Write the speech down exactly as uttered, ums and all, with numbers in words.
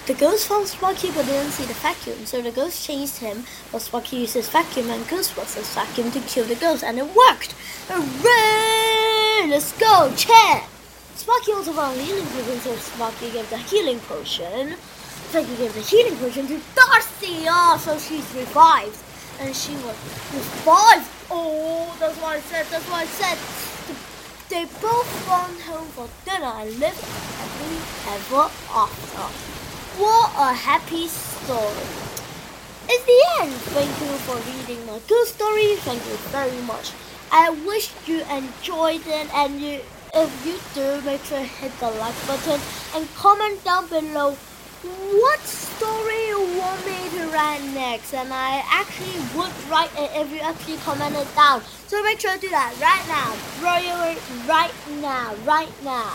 The ghost found Sparky but didn't see the vacuum, so the ghost chased him, but Sparky used his vacuum and Ghostbusters vacuum to kill the ghost, and it worked! Hooray! Let's go, Chad! Sparky also found a healing potion, so Sparky gave the healing potion. Sparky gave the healing potion to Darcy! Oh, so she's revived. And she was revived! Oh, that's what I said, that's what I said! They both gone home for dinner and lived happily ever after. What a happy story. It's the end. Thank you for reading my ghost story. Thank you very much. I wish you enjoyed it, and you, if you do, make sure to hit the like button and comment down below what story you want me to write next, and I actually would write it if you actually comment it down. So make sure to do that right now. Right, right now, right now.